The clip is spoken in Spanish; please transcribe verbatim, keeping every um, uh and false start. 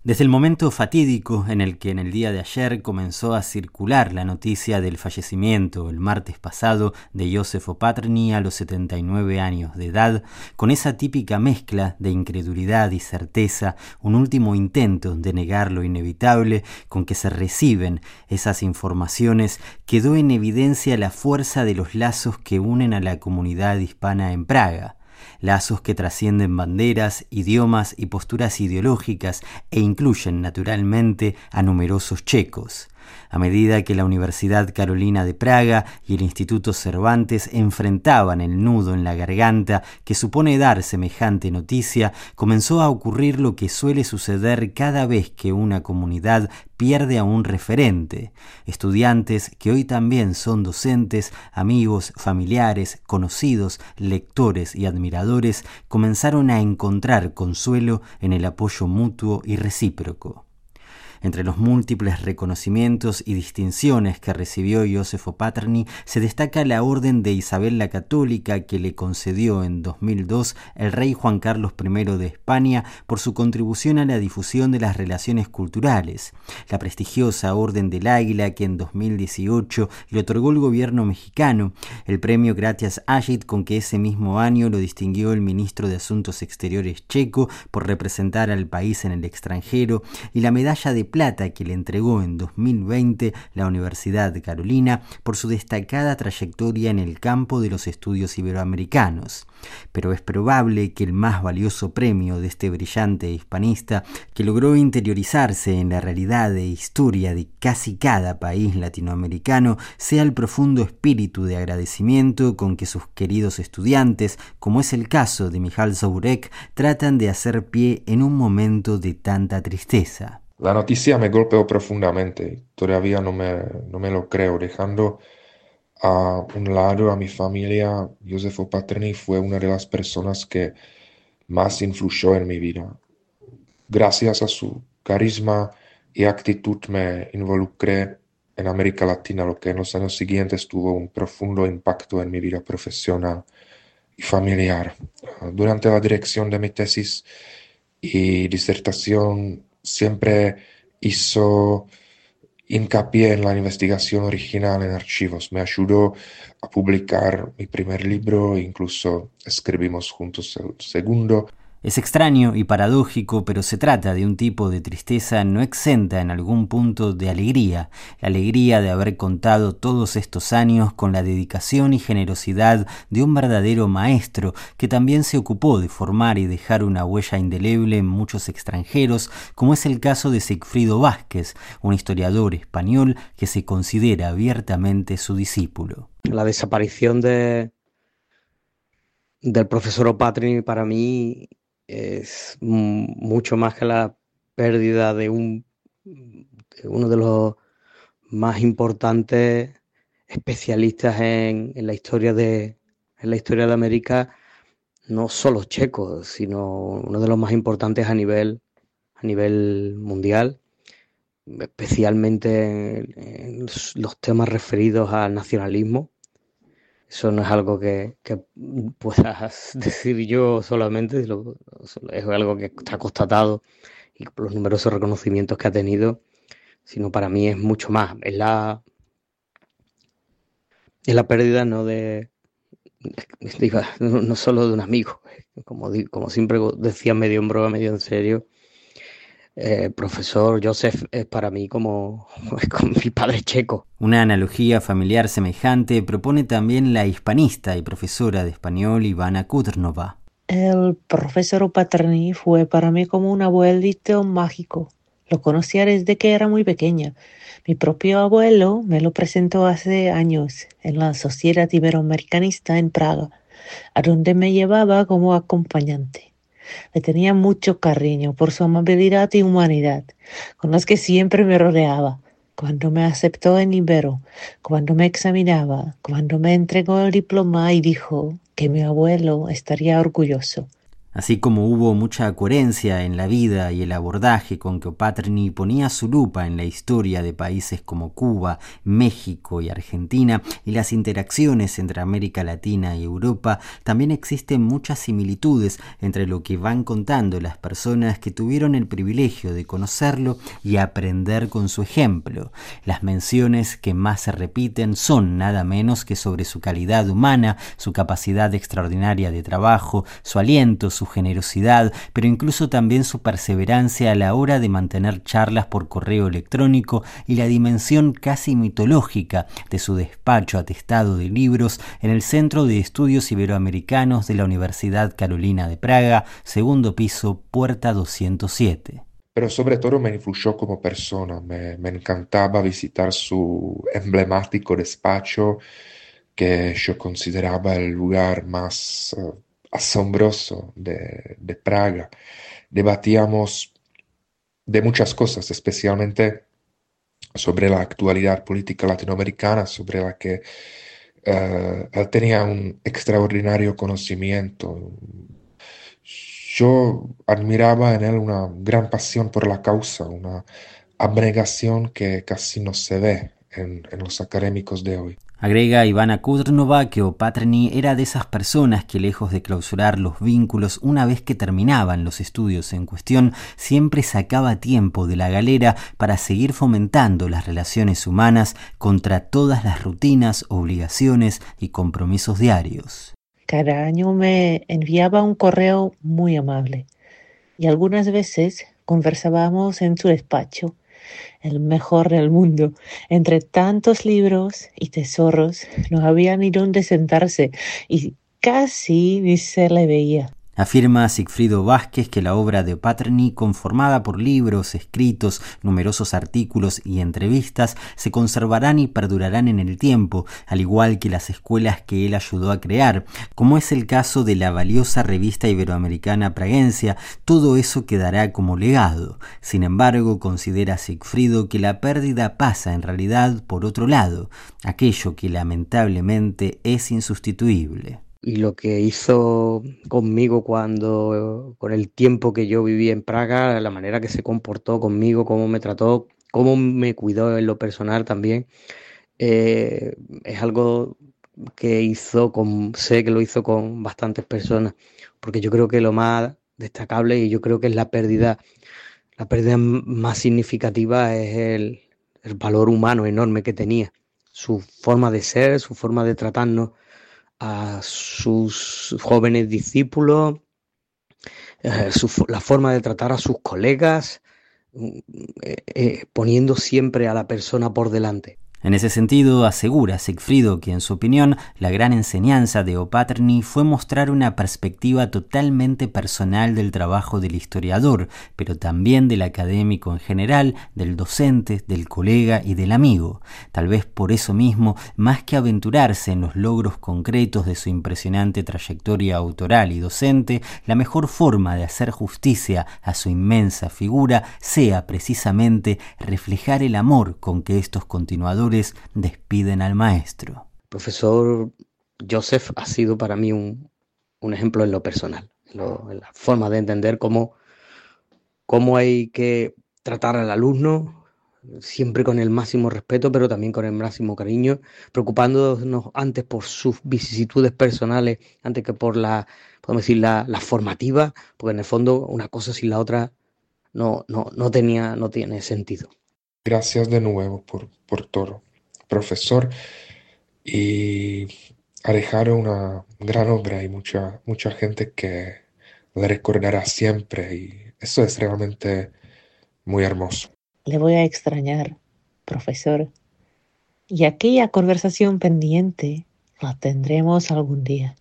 Desde el momento fatídico en el que en el día de ayer comenzó a circular la noticia del fallecimiento el martes pasado de Joseph Paterny a los setenta y nueve años de edad, con esa típica mezcla de incredulidad y certeza, un último intento de negar lo inevitable con que se reciben esas informaciones, quedó en evidencia la fuerza de los lazos que unen a la comunidad hispana en Praga. Lazos que trascienden banderas, idiomas y posturas ideológicas e incluyen naturalmente a numerosos checos. A medida que la Universidad Carolina de Praga y el Instituto Cervantes enfrentaban el nudo en la garganta que supone dar semejante noticia, comenzó a ocurrir lo que suele suceder cada vez que una comunidad pierde a un referente. Estudiantes que hoy también son docentes, amigos, familiares, conocidos, lectores y admiradores comenzaron a encontrar consuelo en el apoyo mutuo y recíproco. Entre los múltiples reconocimientos y distinciones que recibió Joseph Paterny se destaca la Orden de Isabel la Católica que le concedió en dos mil dos el rey Juan Carlos primero de España por su contribución a la difusión de las relaciones culturales, la prestigiosa Orden del Águila que en dos mil dieciocho le otorgó el gobierno mexicano, el premio Gratias Agit con que ese mismo año lo distinguió el ministro de Asuntos Exteriores checo por representar al país en el extranjero, y la medalla de plata que le entregó en dos mil veinte la Universidad de Carolina por su destacada trayectoria en el campo de los estudios iberoamericanos. Pero es probable que el más valioso premio de este brillante hispanista, que logró interiorizarse en la realidad e historia de casi cada país latinoamericano, sea el profundo espíritu de agradecimiento con que sus queridos estudiantes, como es el caso de Michal Zourek, tratan de hacer pie en un momento de tanta tristeza. La noticia me golpeó profundamente, todavía no me, no me lo creo, dejando a un lado a mi familia. Joseph Paterny fue una de las personas que más influyó en mi vida. Gracias a su carisma y actitud me involucré en América Latina, lo que en los años siguientes tuvo un profundo impacto en mi vida profesional y familiar. Durante la dirección de mi tesis y disertación, siempre hizo hincapié en la investigación original en archivos. Me ayudó a publicar mi primer libro e incluso escribimos juntos el segundo. Es extraño y paradójico, pero se trata de un tipo de tristeza no exenta en algún punto de alegría, la alegría de haber contado todos estos años con la dedicación y generosidad de un verdadero maestro que también se ocupó de formar y dejar una huella indeleble en muchos extranjeros, como es el caso de Sigfrido Vázquez, un historiador español que se considera abiertamente su discípulo. La desaparición de, del profesor Paterny para mí es mucho más que la pérdida de, un, de uno de los más importantes especialistas en, en la historia de en la historia de América, no solo checo, sino uno de los más importantes a nivel a nivel mundial, especialmente en, en los temas referidos al nacionalismo. Eso no es algo que, que pueda decir yo solamente, es algo que está constatado y por los numerosos reconocimientos que ha tenido, sino para mí es mucho más. Es la, es la pérdida no de, de no, no solo de un amigo, como, como siempre decía medio en broma, medio en serio. El eh, profesor Joseph es para mí como, como mi padre checo. Una analogía familiar semejante propone también la hispanista y profesora de español Ivana Kudrnova. El profesor Paterny fue para mí como un abuelito mágico. Lo conocía desde que era muy pequeña. Mi propio abuelo me lo presentó hace años en la Sociedad Iberoamericanista en Praga, a donde me llevaba como acompañante. Le tenía mucho cariño por su amabilidad y humanidad, con las que siempre me rodeaba. Cuando me aceptó en Ibero, cuando me examinaba, cuando me entregó el diploma y dijo que mi abuelo estaría orgulloso. Así como hubo mucha coherencia en la vida y el abordaje con que Opatrni ponía su lupa en la historia de países como Cuba, México y Argentina y las interacciones entre América Latina y Europa, también existen muchas similitudes entre lo que van contando las personas que tuvieron el privilegio de conocerlo y aprender con su ejemplo. Las menciones que más se repiten son nada menos que sobre su calidad humana, su capacidad extraordinaria de trabajo, su aliento, su generosidad, pero incluso también su perseverancia a la hora de mantener charlas por correo electrónico y la dimensión casi mitológica de su despacho atestado de libros en el Centro de Estudios Iberoamericanos de la Universidad Carolina de Praga, segundo piso, puerta doscientos siete. Pero sobre todo me influyó como persona, me, me encantaba visitar su emblemático despacho que yo consideraba el lugar más uh, asombroso de, de Praga. Debatíamos de muchas cosas, especialmente sobre la actualidad política latinoamericana, sobre la que uh, él tenía un extraordinario conocimiento. Yo admiraba en él una gran pasión por la causa, una abnegación que casi no se ve en, en los académicos de hoy. Agrega Ivana Kudrnova que Opatrni era de esas personas que, lejos de clausurar los vínculos una vez que terminaban los estudios en cuestión, siempre sacaba tiempo de la galera para seguir fomentando las relaciones humanas contra todas las rutinas, obligaciones y compromisos diarios. Cada año me enviaba un correo muy amable y algunas veces conversábamos en su despacho, el mejor del mundo. Entre tantos libros y tesoros, no había ni dónde sentarse y casi ni se le veía. Afirma Sigfrido Vázquez que la obra de Opatrni, conformada por libros, escritos, numerosos artículos y entrevistas, se conservarán y perdurarán en el tiempo, al igual que las escuelas que él ayudó a crear, como es el caso de la valiosa revista iberoamericana Praguencia. Todo eso quedará como legado. Sin embargo, considera Sigfrido que la pérdida pasa en realidad por otro lado, aquello que lamentablemente es insustituible. Y lo que hizo conmigo cuando, con el tiempo que yo viví en Praga, la manera que se comportó conmigo, cómo me trató, cómo me cuidó en lo personal también, eh, es algo que hizo con, sé que lo hizo con bastantes personas, porque yo creo que lo más destacable y yo creo que es la pérdida, la pérdida más significativa es el, el valor humano enorme que tenía, su forma de ser, su forma de tratarnos a sus jóvenes discípulos, eh, su, la forma de tratar a sus colegas, eh, eh, poniendo siempre a la persona por delante. En ese sentido, asegura Sigfrido que, en su opinión, la gran enseñanza de Opatrni fue mostrar una perspectiva totalmente personal del trabajo del historiador, pero también del académico en general, del docente, del colega y del amigo. Tal vez por eso mismo, más que aventurarse en los logros concretos de su impresionante trayectoria autoral y docente, la mejor forma de hacer justicia a su inmensa figura sea precisamente reflejar el amor con que estos continuadores despiden al maestro. Profesor Joseph ha sido para mí un, un ejemplo en lo personal, en, lo, en la forma de entender cómo, cómo hay que tratar al alumno, siempre con el máximo respeto, pero también con el máximo cariño, preocupándonos antes por sus vicisitudes personales, antes que por la, podemos decir, la, la formativa, porque en el fondo una cosa sin la otra no, no, no, tenía, no tiene sentido. Gracias de nuevo por, por todo, profesor, y ha dejado una gran obra y mucha, mucha gente que la recordará siempre y eso es realmente muy hermoso. Le voy a extrañar, profesor, y aquella conversación pendiente la tendremos algún día.